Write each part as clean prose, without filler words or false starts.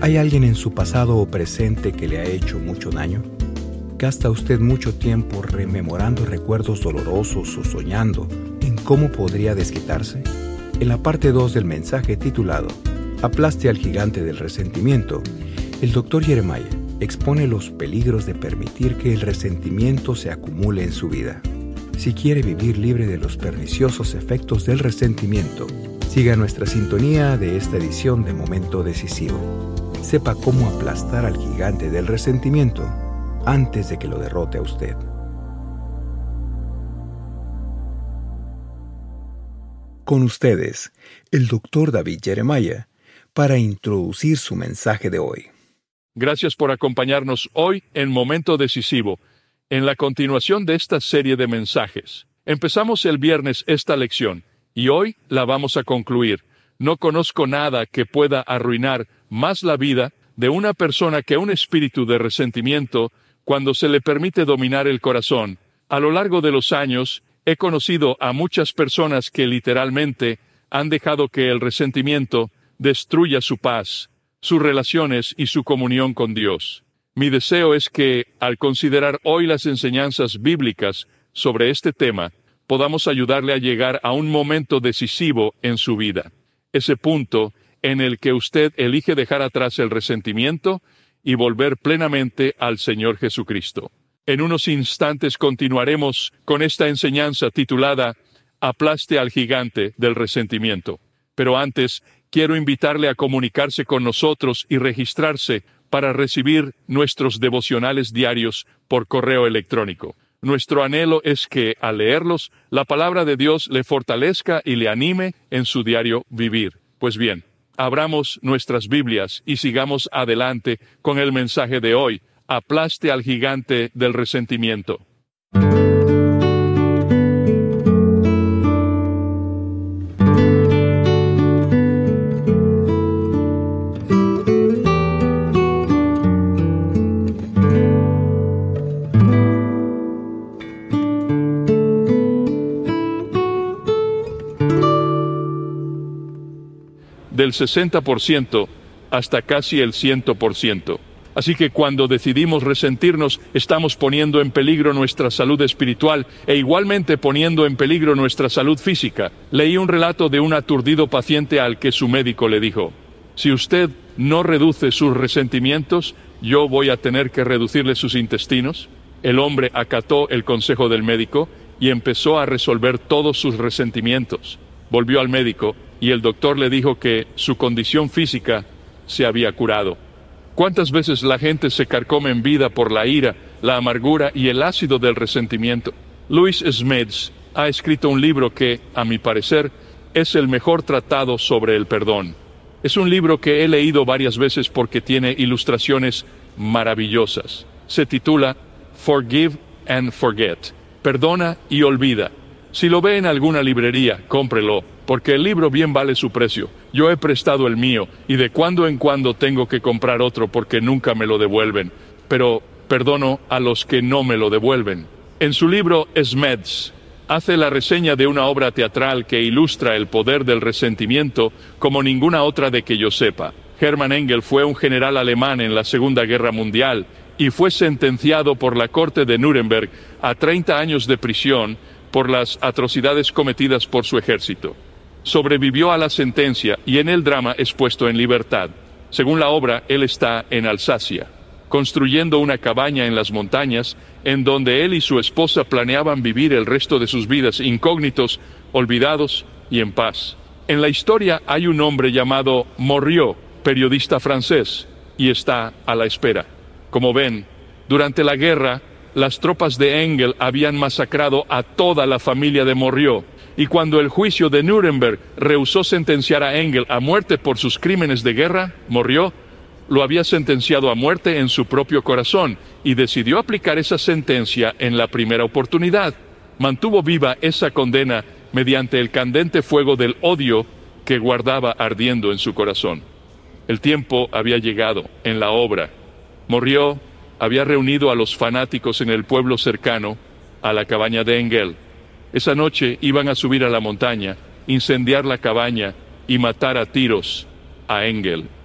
¿Hay alguien en su pasado o presente que le ha hecho mucho daño? ¿Gasta usted mucho tiempo rememorando recuerdos dolorosos o soñando en cómo podría desquitarse? En la parte 2 del mensaje titulado Aplaste al gigante del resentimiento, el Dr. Jeremiah expone los peligros de permitir que el resentimiento se acumule en su vida. Si quiere vivir libre de los perniciosos efectos del resentimiento, siga nuestra sintonía de esta edición de Momento Decisivo. Sepa cómo aplastar al gigante del resentimiento antes de que lo derrote a usted. Con ustedes, el Dr. David Jeremiah, para introducir su mensaje de hoy. Gracias por acompañarnos hoy en Momento Decisivo, en la continuación de esta serie de mensajes. Empezamos el viernes esta lección, y hoy la vamos a concluir. No conozco nada que pueda arruinar más la vida de una persona que un espíritu de resentimiento cuando se le permite dominar el corazón. A lo largo de los años, he conocido a muchas personas que literalmente han dejado que el resentimiento destruya su paz, sus relaciones y su comunión con Dios. Mi deseo es que, al considerar hoy las enseñanzas bíblicas sobre este tema, podamos ayudarle a llegar a un momento decisivo en su vida. Ese punto en el que usted elige dejar atrás el resentimiento y volver plenamente al Señor Jesucristo. En unos instantes continuaremos con esta enseñanza titulada Aplaste al gigante del resentimiento. Pero antes, quiero invitarle a comunicarse con nosotros y registrarse para recibir nuestros devocionales diarios por correo electrónico. Nuestro anhelo es que, al leerlos, la palabra de Dios le fortalezca y le anime en su diario vivir. Pues bien, abramos nuestras Biblias y sigamos adelante con el mensaje de hoy. Aplaste al gigante del resentimiento. Del 60% hasta casi el 100%. Así que cuando decidimos resentirnos, estamos poniendo en peligro nuestra salud espiritual e igualmente poniendo en peligro nuestra salud física. Leí un relato de un aturdido paciente al que su médico le dijo: si usted no reduce sus resentimientos, yo voy a tener que reducirle sus intestinos. El hombre acató el consejo del médico y empezó a resolver todos sus resentimientos. Volvió al médico y el doctor le dijo que su condición física se había curado. ¿Cuántas veces la gente se carcome en vida por la ira, la amargura y el ácido del resentimiento? Louis Smith ha escrito un libro que, a mi parecer, es el mejor tratado sobre el perdón. Es un libro que he leído varias veces porque tiene ilustraciones maravillosas. Se titula Forgive and Forget. Perdona y olvida. Si lo ve en alguna librería, cómprelo, porque el libro bien vale su precio. Yo he prestado el mío, y de cuando en cuando tengo que comprar otro porque nunca me lo devuelven. Pero perdono a los que no me lo devuelven. En su libro, Smeds hace la reseña de una obra teatral que ilustra el poder del resentimiento como ninguna otra de que yo sepa. Hermann Engel fue un general alemán en la Segunda Guerra Mundial y fue sentenciado por la corte de Nuremberg a 30 años de prisión por las atrocidades cometidas por su ejército. Sobrevivió a la sentencia y en el drama es puesto en libertad. Según la obra, él está en Alsacia, construyendo una cabaña en las montañas, en donde él y su esposa planeaban vivir el resto de sus vidas incógnitos, olvidados y en paz. En la historia hay un hombre llamado Morriot, periodista francés, y está a la espera. Como ven, durante la guerra, las tropas de Engel habían masacrado a toda la familia de Morriot, y cuando el juicio de Nuremberg rehusó sentenciar a Engel a muerte por sus crímenes de guerra, Morriot lo había sentenciado a muerte en su propio corazón, y decidió aplicar esa sentencia en la primera oportunidad. Mantuvo viva esa condena mediante el candente fuego del odio que guardaba ardiendo en su corazón. El tiempo había llegado en la obra. Morriot había reunido a los fanáticos en el pueblo cercano a la cabaña de Engel. Esa noche iban a subir a la montaña, incendiar la cabaña y matar a tiros a Engel.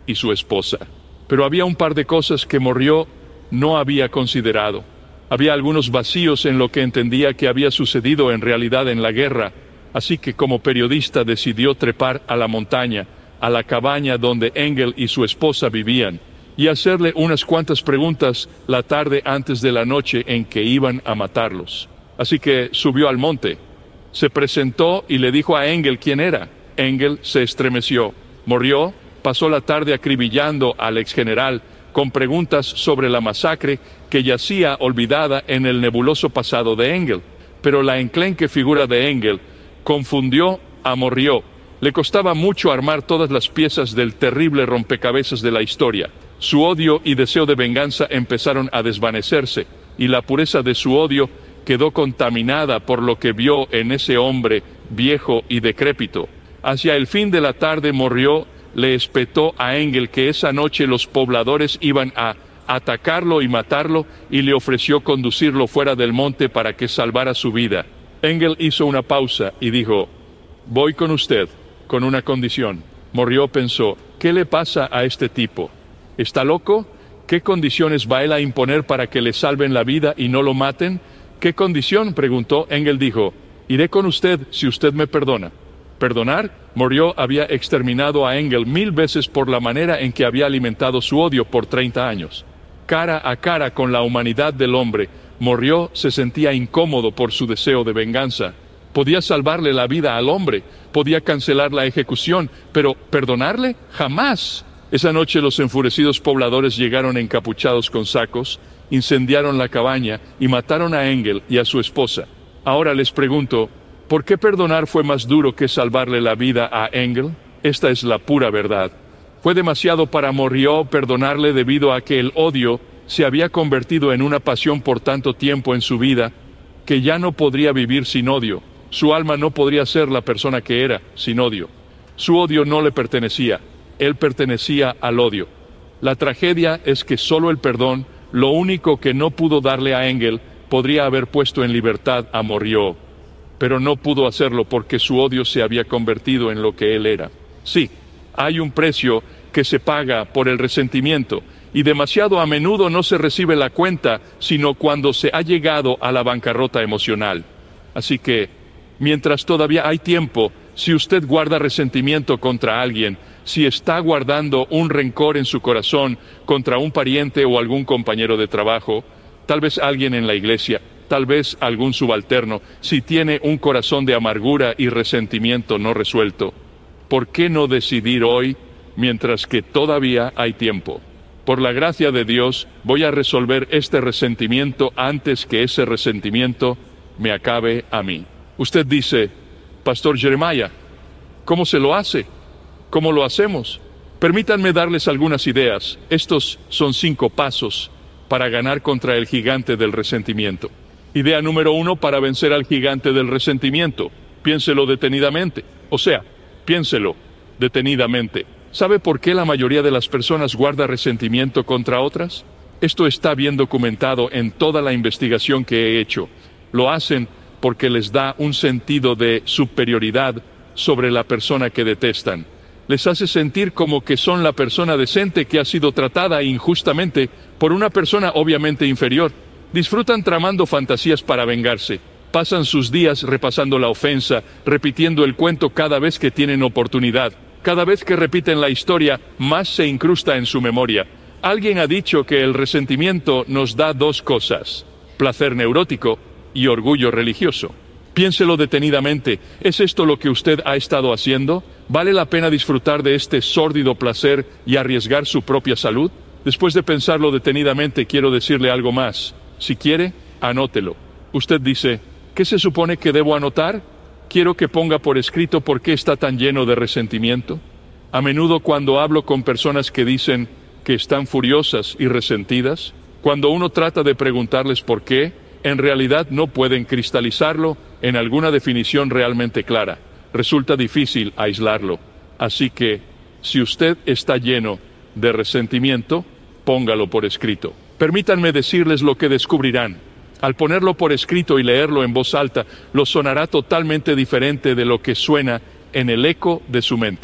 y su esposa. Pero había un par de cosas que Morrió no había considerado. Había algunos vacíos en lo que entendía que había sucedido en realidad en la guerra, así que como periodista decidió trepar a la montaña, a la cabaña donde Engel y su esposa vivían, y hacerle unas cuantas preguntas la tarde antes de la noche en que iban a matarlos. Así que subió al monte, se presentó y le dijo a Engel quién era. Engel se estremeció. Morrió pasó la tarde acribillando al exgeneral con preguntas sobre la masacre que yacía olvidada en el nebuloso pasado de Engel. Pero la enclenque figura de Engel confundió a Morrió. Le costaba mucho armar todas las piezas del terrible rompecabezas de la historia. Su odio y deseo de venganza empezaron a desvanecerse, y la pureza de su odio quedó contaminada por lo que vio en ese hombre viejo y decrépito. Hacia el fin de la tarde Morrió le espetó a Engel que esa noche los pobladores iban a atacarlo y matarlo, y le ofreció conducirlo fuera del monte para que salvara su vida. Engel hizo una pausa y dijo: «Voy con usted, con una condición». Morrió pensó: «¿Qué le pasa a este tipo? ¿Está loco? ¿Qué condiciones va él a imponer para que le salven la vida y no lo maten?» «¿Qué condición?», preguntó. Engel dijo: «Iré con usted si usted me perdona». ¿Perdonar? Morrió había exterminado a Engel 1000 veces por la manera en que había alimentado su odio por 30 años. Cara a cara con la humanidad del hombre, Morrió se sentía incómodo por su deseo de venganza. Podía salvarle la vida al hombre, podía cancelar la ejecución, pero ¿perdonarle? ¡Jamás! Esa noche los enfurecidos pobladores llegaron encapuchados con sacos, incendiaron la cabaña y mataron a Engel y a su esposa. Ahora les pregunto, ¿por qué perdonar fue más duro que salvarle la vida a Engel? Esta es la pura verdad. Fue demasiado para Morrió perdonarle debido a que el odio se había convertido en una pasión por tanto tiempo en su vida, que ya no podría vivir sin odio. Su alma no podría ser la persona que era sin odio. Su odio no le pertenecía, él pertenecía al odio. La tragedia es que solo el perdón, lo único que no pudo darle a Engel, podría haber puesto en libertad a Morrió. Pero no pudo hacerlo porque su odio se había convertido en lo que él era. Sí, hay un precio que se paga por el resentimiento, y demasiado a menudo no se recibe la cuenta, sino cuando se ha llegado a la bancarrota emocional. Así que, mientras todavía hay tiempo, si usted guarda resentimiento contra alguien, si está guardando un rencor en su corazón contra un pariente o algún compañero de trabajo, tal vez alguien en la iglesia, tal vez algún subalterno, si tiene un corazón de amargura y resentimiento no resuelto, ¿por qué no decidir hoy, mientras que todavía hay tiempo? Por la gracia de Dios, voy a resolver este resentimiento antes que ese resentimiento me acabe a mí. Usted dice: Pastor Jeremiah, ¿cómo se lo hace? ¿Cómo lo hacemos? Permítanme darles algunas ideas. Estos son 5 pasos para ganar contra el gigante del resentimiento. Idea número 1 para vencer al gigante del resentimiento. Piénselo detenidamente. O sea, piénselo detenidamente. ¿Sabe por qué la mayoría de las personas guarda resentimiento contra otras? Esto está bien documentado en toda la investigación que he hecho. Lo hacen porque les da un sentido de superioridad sobre la persona que detestan. Les hace sentir como que son la persona decente que ha sido tratada injustamente por una persona obviamente inferior. Disfrutan tramando fantasías para vengarse. Pasan sus días repasando la ofensa, repitiendo el cuento cada vez que tienen oportunidad. Cada vez que repiten la historia, más se incrusta en su memoria. Alguien ha dicho que el resentimiento nos da 2 cosas: placer neurótico y orgullo religioso. Piénselo detenidamente. ¿Es esto lo que usted ha estado haciendo? ¿Vale la pena disfrutar de este sórdido placer y arriesgar su propia salud? Después de pensarlo detenidamente, quiero decirle algo más. Si quiere, anótelo. Usted dice: ¿qué se supone que debo anotar? Quiero que ponga por escrito por qué está tan lleno de resentimiento. A menudo cuando hablo con personas que dicen que están furiosas y resentidas, cuando uno trata de preguntarles por qué, en realidad no pueden cristalizarlo en alguna definición realmente clara. Resulta difícil aislarlo. Así que, si usted está lleno de resentimiento, póngalo por escrito. Permítanme decirles lo que descubrirán. Al ponerlo por escrito y leerlo en voz alta, lo sonará totalmente diferente de lo que suena en el eco de su mente.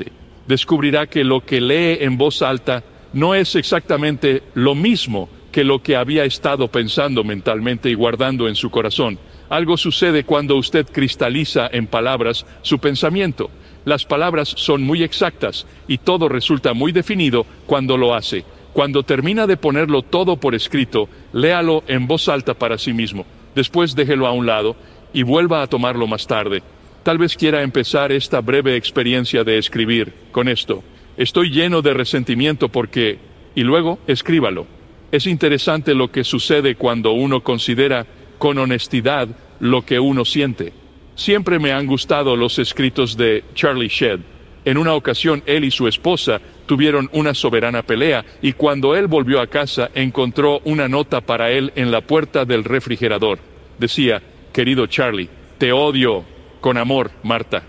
descubrirá que lo que lee en voz alta no es exactamente lo mismo que lo que había estado pensando mentalmente y guardando en su corazón. Algo sucede cuando usted cristaliza en palabras su pensamiento. Las palabras son muy exactas y todo resulta muy definido cuando lo hace. Cuando termina de ponerlo todo por escrito, léalo en voz alta para sí mismo. Después déjelo a un lado y vuelva a tomarlo más tarde. Tal vez quiera empezar esta breve experiencia de escribir con esto: estoy lleno de resentimiento porque... y luego escríbalo. Es interesante lo que sucede cuando uno considera con honestidad lo que uno siente. Siempre me han gustado los escritos de Charlie Shedd. En una ocasión él y su esposa tuvieron una soberana pelea y cuando él volvió a casa encontró una nota para él en la puerta del refrigerador. Decía: querido Charlie, te odio con amor, Marta.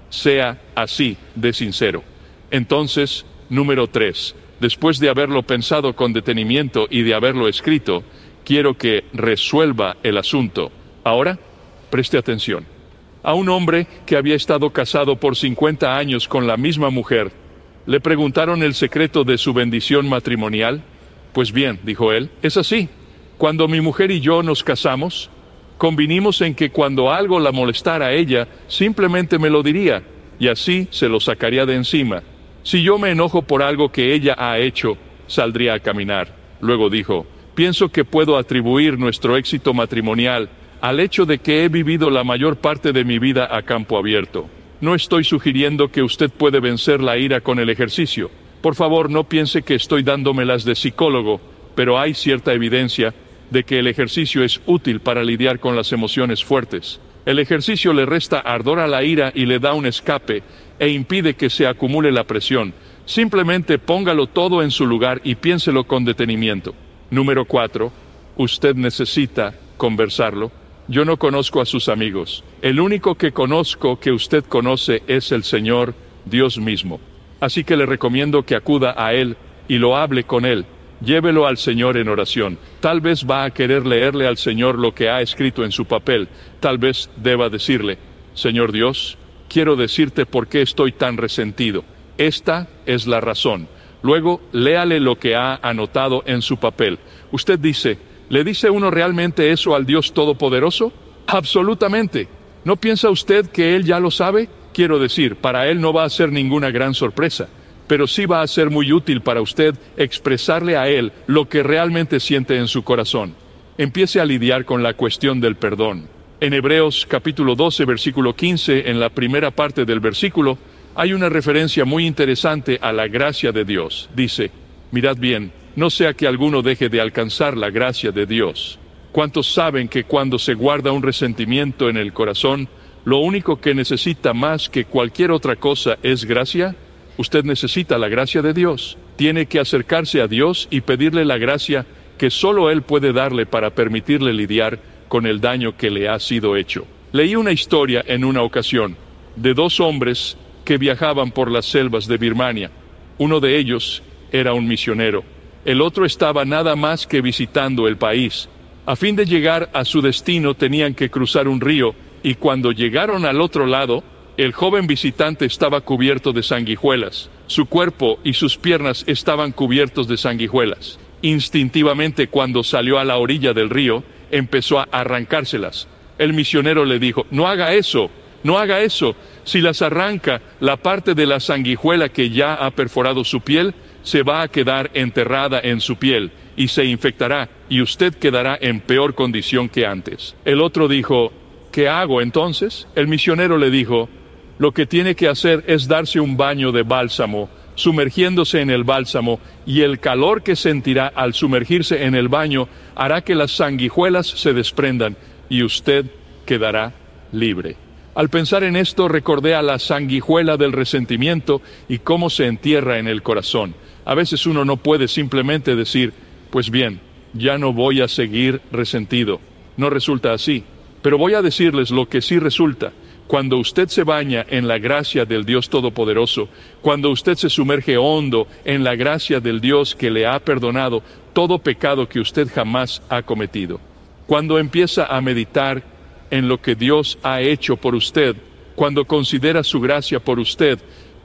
Sea así de sincero. Entonces, número 3. Después de haberlo pensado con detenimiento y de haberlo escrito, quiero que resuelva el asunto. Ahora, preste atención. A un hombre que había estado casado por 50 años con la misma mujer, le preguntaron el secreto de su bendición matrimonial. Pues bien, dijo él, es así. Cuando mi mujer y yo nos casamos, convinimos en que cuando algo la molestara a ella, simplemente me lo diría, y así se lo sacaría de encima. Si yo me enojo por algo que ella ha hecho, saldría a caminar. Luego dijo: pienso que puedo atribuir nuestro éxito matrimonial al hecho de que he vivido la mayor parte de mi vida a campo abierto. No estoy sugiriendo que usted puede vencer la ira con el ejercicio. Por favor, no piense que estoy dándomelas de psicólogo, pero hay cierta evidencia de que el ejercicio es útil para lidiar con las emociones fuertes. El ejercicio le resta ardor a la ira y le da un escape, e impide que se acumule la presión. Simplemente póngalo todo en su lugar y piénselo con detenimiento. Número 4. Usted necesita conversarlo. Yo no conozco a sus amigos. El único que conozco que usted conoce es el Señor, Dios mismo. Así que le recomiendo que acuda a Él y lo hable con Él. Llévelo al Señor en oración. Tal vez va a querer leerle al Señor lo que ha escrito en su papel. Tal vez deba decirle: Señor Dios, quiero decirte por qué estoy tan resentido. Esta es la razón. Luego, léale lo que ha anotado en su papel. Usted dice: ¿le dice uno realmente eso al Dios Todopoderoso? Absolutamente. ¿No piensa usted que Él ya lo sabe? Quiero decir, para Él no va a ser ninguna gran sorpresa, pero sí va a ser muy útil para usted expresarle a Él lo que realmente siente en su corazón. Empiece a lidiar con la cuestión del perdón. En Hebreos capítulo 12, versículo 15, en la primera parte del versículo, hay una referencia muy interesante a la gracia de Dios. Dice: mirad bien, no sea que alguno deje de alcanzar la gracia de Dios. ¿Cuántos saben que cuando se guarda un resentimiento en el corazón, lo único que necesita más que cualquier otra cosa es gracia? Usted necesita la gracia de Dios. Tiene que acercarse a Dios y pedirle la gracia que solo Él puede darle para permitirle lidiar con el daño que le ha sido hecho. Leí una historia en una ocasión de 2 hombres que viajaban por las selvas de Birmania. Uno de ellos era un misionero. El otro estaba nada más que visitando el país. A fin de llegar a su destino tenían que cruzar un río, y cuando llegaron al otro lado, el joven visitante estaba cubierto de sanguijuelas. Su cuerpo y sus piernas estaban cubiertos de sanguijuelas. Instintivamente, cuando salió a la orilla del río, empezó a arrancárselas. El misionero le dijo: no haga eso, no haga eso. Si las arranca, la parte de la sanguijuela que ya ha perforado su piel se va a quedar enterrada en su piel y se infectará, y usted quedará en peor condición que antes. El otro dijo: ¿qué hago entonces? El misionero le dijo: lo que tiene que hacer es darse un baño de bálsamo, sumergiéndose en el bálsamo, y el calor que sentirá al sumergirse en el baño hará que las sanguijuelas se desprendan y usted quedará libre. Al pensar en esto, recordé a la sanguijuela del resentimiento y cómo se entierra en el corazón. A veces uno no puede simplemente decir: pues bien, ya no voy a seguir resentido. No resulta así. Pero voy a decirles lo que sí resulta. Cuando usted se baña en la gracia del Dios Todopoderoso, cuando usted se sumerge hondo en la gracia del Dios que le ha perdonado todo pecado que usted jamás ha cometido, cuando empieza a meditar en lo que Dios ha hecho por usted, cuando considera su gracia por usted,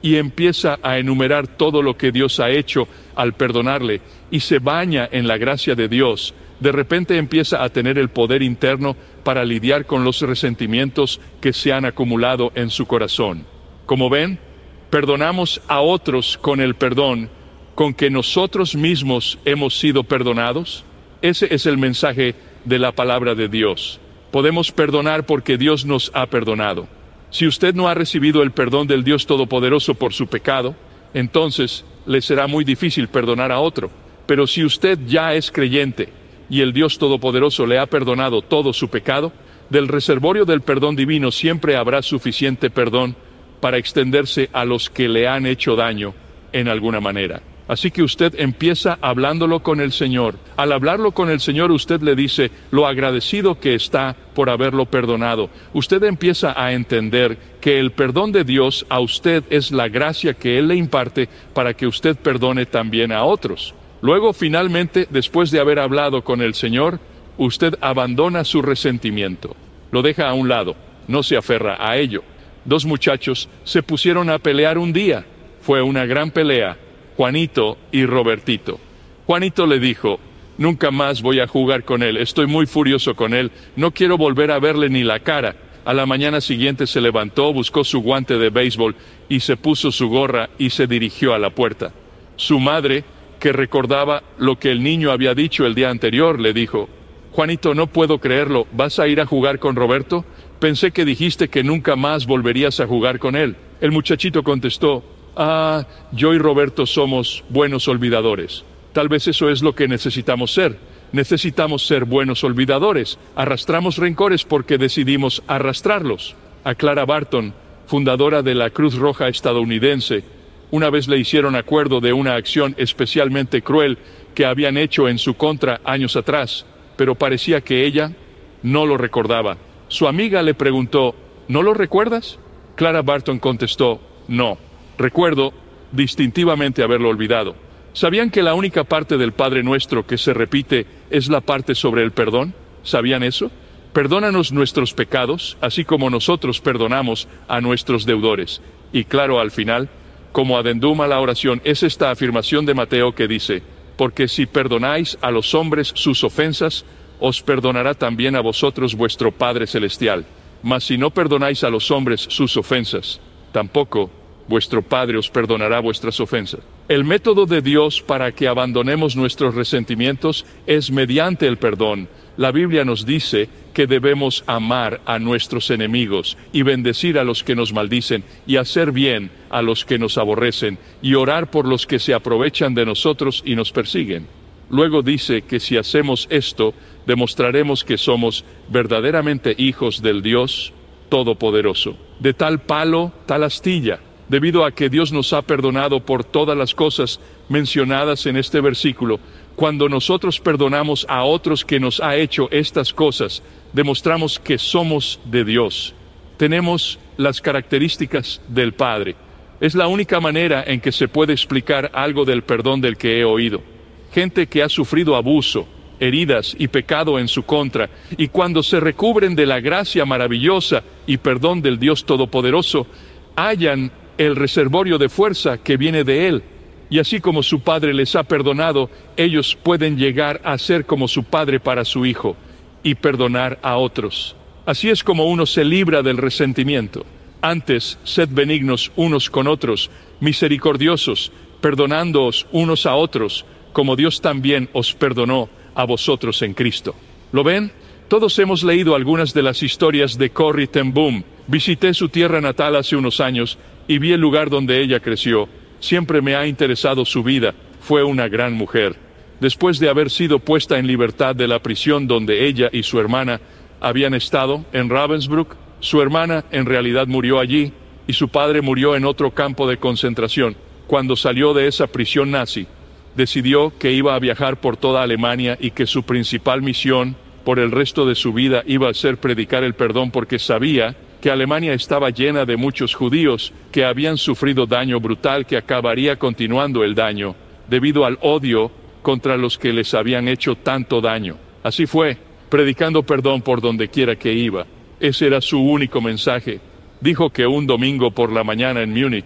y empieza a enumerar todo lo que Dios ha hecho al perdonarle y se baña en la gracia de Dios, de repente empieza a tener el poder interno para lidiar con los resentimientos que se han acumulado en su corazón. Como ven, perdonamos a otros con el perdón con que nosotros mismos hemos sido perdonados. Ese es el mensaje de la palabra de Dios. Podemos perdonar porque Dios nos ha perdonado. Si usted no ha recibido el perdón del Dios Todopoderoso por su pecado, entonces le será muy difícil perdonar a otro. Pero si usted ya es creyente y el Dios Todopoderoso le ha perdonado todo su pecado, del reservorio del perdón divino siempre habrá suficiente perdón para extenderse a los que le han hecho daño en alguna manera. Así que usted empieza hablándolo con el Señor. Al hablarlo con el Señor, usted le dice lo agradecido que está por haberlo perdonado. Usted empieza a entender que el perdón de Dios a usted es la gracia que Él le imparte para que usted perdone también a otros. Luego, finalmente, después de haber hablado con el Señor, usted abandona su resentimiento. Lo deja a un lado, no se aferra a ello. 2 muchachos se pusieron a pelear un día. Fue una gran pelea. Juanito y Robertito. Juanito le dijo: nunca más voy a jugar con él, estoy muy furioso con él, no quiero volver a verle ni la cara. A la mañana siguiente se levantó, buscó su guante de béisbol y se puso su gorra y se dirigió a la puerta. Su madre, que recordaba lo que el niño había dicho el día anterior, le dijo: Juanito, no puedo creerlo, ¿vas a ir a jugar con Roberto? Pensé que dijiste que nunca más volverías a jugar con él. El muchachito contestó: yo y Roberto somos buenos olvidadores. Tal vez eso es lo que necesitamos ser. Necesitamos ser buenos olvidadores. Arrastramos rencores porque decidimos arrastrarlos. A Clara Barton, fundadora de la Cruz Roja estadounidense, una vez le hicieron acuerdo de una acción especialmente cruel que habían hecho en su contra años atrás, pero parecía que ella no lo recordaba. Su amiga le preguntó: ¿no lo recuerdas? Clara Barton contestó: no. Recuerdo distintivamente haberlo olvidado. ¿Sabían que la única parte del Padre Nuestro que se repite es la parte sobre el perdón? ¿Sabían eso? Perdónanos nuestros pecados, así como nosotros perdonamos a nuestros deudores. Y claro, al final, como adendum a la oración, es esta afirmación de Mateo que dice: porque si perdonáis a los hombres sus ofensas, os perdonará también a vosotros vuestro Padre Celestial. Mas si no perdonáis a los hombres sus ofensas, tampoco vuestro Padre os perdonará vuestras ofensas. El método de Dios para que abandonemos nuestros resentimientos es mediante el perdón. La Biblia nos dice que debemos amar a nuestros enemigos y bendecir a los que nos maldicen y hacer bien a los que nos aborrecen y orar por los que se aprovechan de nosotros y nos persiguen. Luego dice que si hacemos esto, demostraremos que somos verdaderamente hijos del Dios Todopoderoso. De tal palo, tal astilla. Debido a que Dios nos ha perdonado por todas las cosas mencionadas en este versículo, cuando nosotros perdonamos a otros que nos ha hecho estas cosas, demostramos que somos de Dios. Tenemos las características del Padre. Es la única manera en que se puede explicar algo del perdón del que he oído. Gente que ha sufrido abuso, heridas y pecado en su contra, y cuando se recubren de la gracia maravillosa y perdón del Dios Todopoderoso, hallan el reservorio de fuerza que viene de Él, y así como su Padre les ha perdonado, ellos pueden llegar a ser como su Padre para su Hijo, y perdonar a otros. Así es como uno se libra del resentimiento. Antes, sed benignos unos con otros, misericordiosos, perdonándoos unos a otros, como Dios también os perdonó a vosotros en Cristo. ¿Lo ven? Todos hemos leído algunas de las historias de Corrie ten Boom. Visité su tierra natal hace unos años y vi el lugar donde ella creció. Siempre me ha interesado su vida. Fue una gran mujer. Después de haber sido puesta en libertad de la prisión donde ella y su hermana habían estado, en Ravensbrück, su hermana en realidad murió allí y su padre murió en otro campo de concentración. Cuando salió de esa prisión nazi, decidió que iba a viajar por toda Alemania y que su principal misión por el resto de su vida iba a ser predicar el perdón, porque sabía que Alemania estaba llena de muchos judíos que habían sufrido daño brutal que acabaría continuando el daño debido al odio contra los que les habían hecho tanto daño. Así fue, predicando perdón por donde quiera que iba. Ese era su único mensaje. Dijo que un domingo por la mañana en Múnich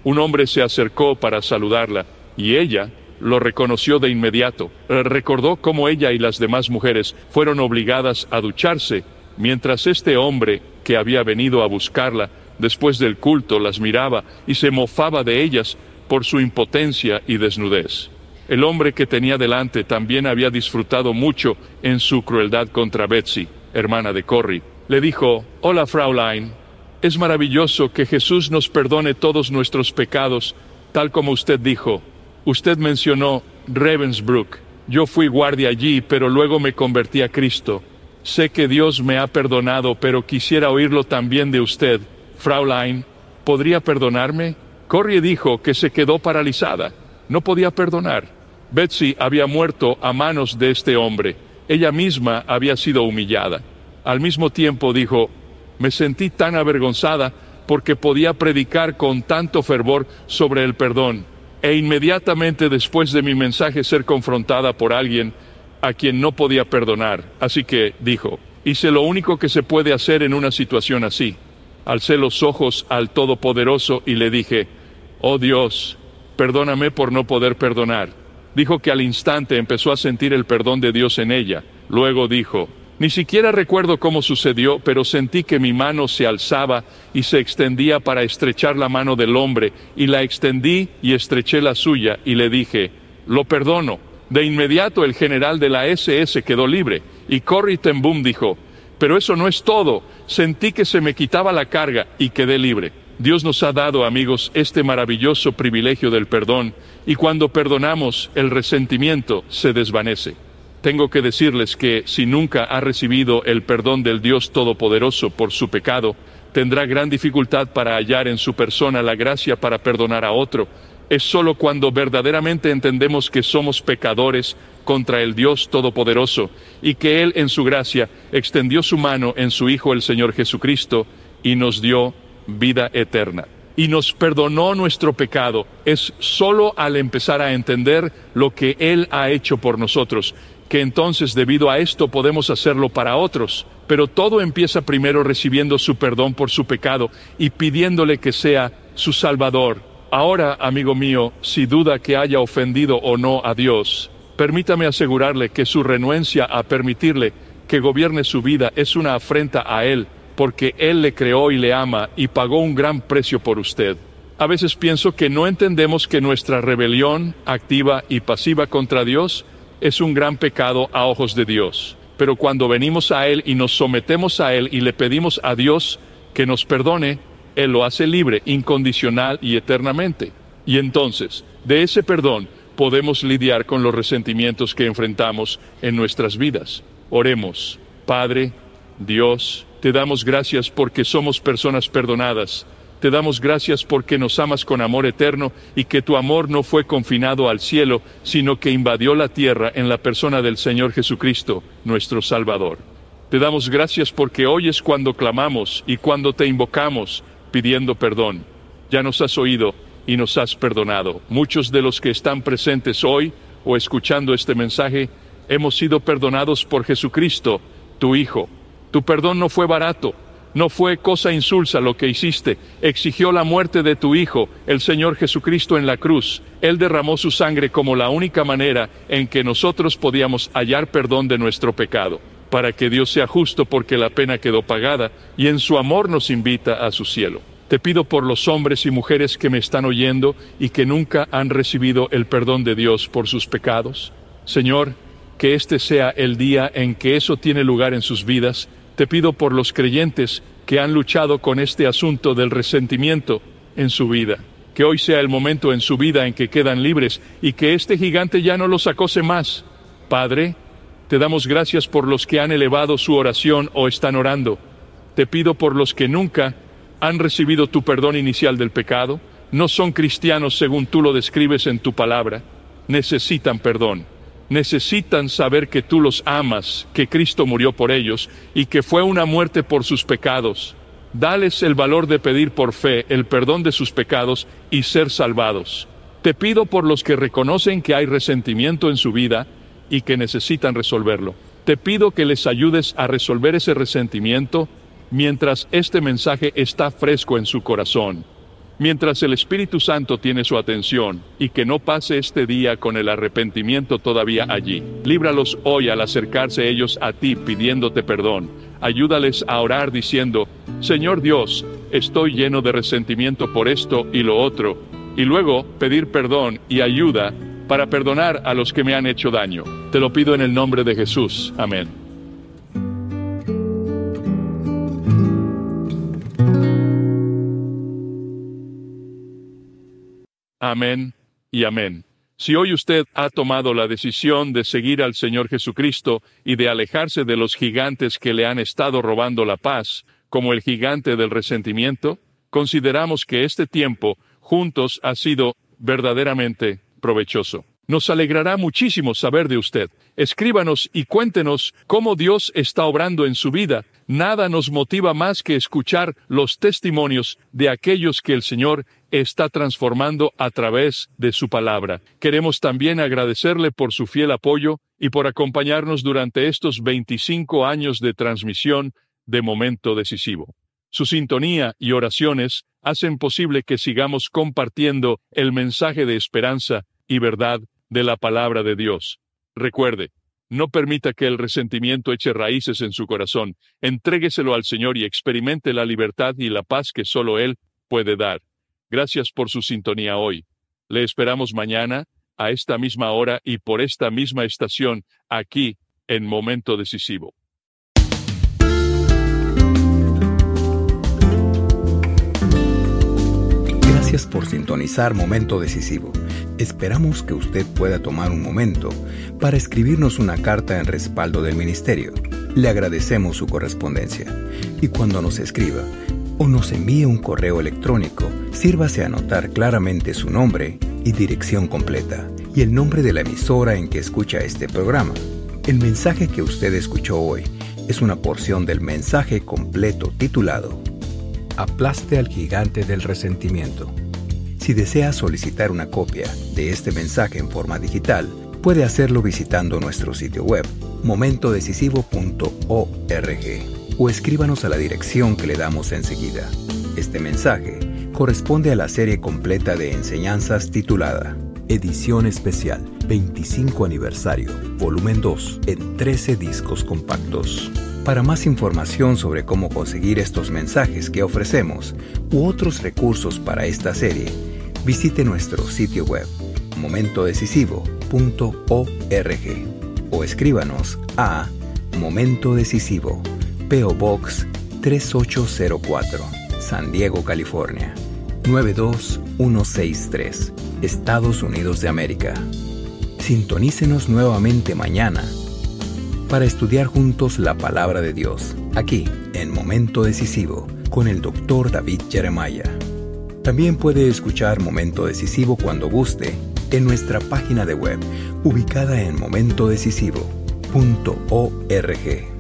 Un hombre se acercó para saludarla, y ella lo reconoció de inmediato. Recordó cómo ella y las demás mujeres fueron obligadas a ducharse, mientras este hombre, que había venido a buscarla, después del culto las miraba y se mofaba de ellas por su impotencia y desnudez. El hombre que tenía delante también había disfrutado mucho en su crueldad contra Betsy, hermana de Corrie. Le dijo: «Hola, Fraulein, es maravilloso que Jesús nos perdone todos nuestros pecados, tal como usted dijo. Usted mencionó Ravensbrück. Yo fui guardia allí, pero luego me convertí a Cristo. Sé que Dios me ha perdonado, pero quisiera oírlo también de usted. Fraulein, ¿podría perdonarme?» Corrie dijo que se quedó paralizada. No podía perdonar. Betsy había muerto a manos de este hombre. Ella misma había sido humillada. Al mismo tiempo dijo: «Me sentí tan avergonzada porque podía predicar con tanto fervor sobre el perdón, e inmediatamente después de mi mensaje ser confrontada por alguien a quien no podía perdonar. Así que», dijo, «hice lo único que se puede hacer en una situación así. Alcé los ojos al Todopoderoso y le dije: «Oh Dios, perdóname por no poder perdonar». Dijo que al instante empezó a sentir el perdón de Dios en ella. Luego dijo: «Ni siquiera recuerdo cómo sucedió, pero sentí que mi mano se alzaba y se extendía para estrechar la mano del hombre, y la extendí y estreché la suya, y le dije: «Lo perdono». De inmediato el general de la SS quedó libre, y Corrie ten Boom dijo: «Pero eso no es todo. Sentí que se me quitaba la carga y quedé libre». Dios nos ha dado, amigos, este maravilloso privilegio del perdón, y cuando perdonamos, el resentimiento se desvanece. Tengo que decirles que si nunca ha recibido el perdón del Dios Todopoderoso por su pecado, tendrá gran dificultad para hallar en su persona la gracia para perdonar a otro. Es solo cuando verdaderamente entendemos que somos pecadores contra el Dios Todopoderoso y que Él en su gracia extendió su mano en su Hijo el Señor Jesucristo y nos dio vida eterna. Y nos perdonó nuestro pecado. Es solo al empezar a entender lo que Él ha hecho por nosotros, que entonces debido a esto podemos hacerlo para otros. Pero todo empieza primero recibiendo su perdón por su pecado y pidiéndole que sea su Salvador. Ahora, amigo mío, si duda que haya ofendido o no a Dios, permítame asegurarle que su renuencia a permitirle que gobierne su vida es una afrenta a Él, porque Él le creó y le ama y pagó un gran precio por usted. A veces pienso que no entendemos que nuestra rebelión activa y pasiva contra Dios es un gran pecado a ojos de Dios. Pero cuando venimos a Él y nos sometemos a Él y le pedimos a Dios que nos perdone, Él lo hace libre, incondicional y eternamente. Y entonces, de ese perdón, podemos lidiar con los resentimientos que enfrentamos en nuestras vidas. Oremos. Padre, Dios, te damos gracias porque somos personas perdonadas. Te damos gracias porque nos amas con amor eterno y que tu amor no fue confinado al cielo, sino que invadió la tierra en la persona del Señor Jesucristo, nuestro Salvador. Te damos gracias porque oyes cuando clamamos y cuando te invocamos pidiendo perdón. Ya nos has oído y nos has perdonado. Muchos de los que están presentes hoy o escuchando este mensaje hemos sido perdonados por Jesucristo, tu Hijo. Tu perdón no fue barato. No fue cosa insulsa lo que hiciste. Exigió la muerte de tu Hijo, el Señor Jesucristo, en la cruz. Él derramó su sangre como la única manera en que nosotros podíamos hallar perdón de nuestro pecado, para que Dios sea justo porque la pena quedó pagada y en su amor nos invita a su cielo. Te pido por los hombres y mujeres que me están oyendo y que nunca han recibido el perdón de Dios por sus pecados. Señor, que este sea el día en que eso tiene lugar en sus vidas. Te pido por los creyentes que han luchado con este asunto del resentimiento en su vida, que hoy sea el momento en su vida en que quedan libres y que este gigante ya no los acose más. Padre, te damos gracias por los que han elevado su oración o están orando. Te pido por los que nunca han recibido tu perdón inicial del pecado, no son cristianos según tú lo describes en tu palabra, necesitan perdón. Necesitan saber que tú los amas, que Cristo murió por ellos y que fue una muerte por sus pecados. Dales el valor de pedir por fe el perdón de sus pecados y ser salvados. Te pido por los que reconocen que hay resentimiento en su vida y que necesitan resolverlo. Te pido que les ayudes a resolver ese resentimiento mientras este mensaje está fresco en su corazón. Mientras el Espíritu Santo tiene su atención, y que no pase este día con el arrepentimiento todavía allí. Líbralos hoy al acercarse ellos a ti pidiéndote perdón. Ayúdales a orar diciendo: Señor Dios, estoy lleno de resentimiento por esto y lo otro, y luego pedir perdón y ayuda para perdonar a los que me han hecho daño. Te lo pido en el nombre de Jesús. Amén. Amén y amén. Si hoy usted ha tomado la decisión de seguir al Señor Jesucristo y de alejarse de los gigantes que le han estado robando la paz, como el gigante del resentimiento, consideramos que este tiempo juntos ha sido verdaderamente provechoso. Nos alegrará muchísimo saber de usted. Escríbanos y cuéntenos cómo Dios está obrando en su vida. Nada nos motiva más que escuchar los testimonios de aquellos que el Señor está transformando a través de su palabra. Queremos también agradecerle por su fiel apoyo y por acompañarnos durante estos 25 años de transmisión de Momento Decisivo. Su sintonía y oraciones hacen posible que sigamos compartiendo el mensaje de esperanza y verdad de la palabra de Dios. Recuerde, no permita que el resentimiento eche raíces en su corazón. Entrégueselo al Señor y experimente la libertad y la paz que solo Él puede dar. Gracias por su sintonía hoy. Le esperamos mañana, a esta misma hora y por esta misma estación, aquí en Momento Decisivo. Gracias por sintonizar Momento Decisivo. Esperamos que usted pueda tomar un momento para escribirnos una carta en respaldo del ministerio. Le agradecemos su correspondencia. Y cuando nos escriba o nos envíe un correo electrónico, sírvase a anotar claramente su nombre y dirección completa y el nombre de la emisora en que escucha este programa. El mensaje que usted escuchó hoy es una porción del mensaje completo titulado Aplaste al gigante del resentimiento. Si desea solicitar una copia de este mensaje en forma digital, puede hacerlo visitando nuestro sitio web, momentodecisivo.org, o escríbanos a la dirección que le damos enseguida. Este mensaje corresponde a la serie completa de enseñanzas titulada Edición Especial 25 Aniversario, Volumen 2, en 13 discos compactos. Para más información sobre cómo conseguir estos mensajes que ofrecemos u otros recursos para esta serie, visite nuestro sitio web momentodecisivo.org o escríbanos a Momento Decisivo, P.O. Box 3804, San Diego, California 92163, Estados Unidos de América. Sintonícenos nuevamente mañana para estudiar juntos la palabra de Dios, aquí en Momento Decisivo, con el Dr. David Jeremiah. También puede escuchar Momento Decisivo cuando guste en nuestra página de web, ubicada en momentodecisivo.org.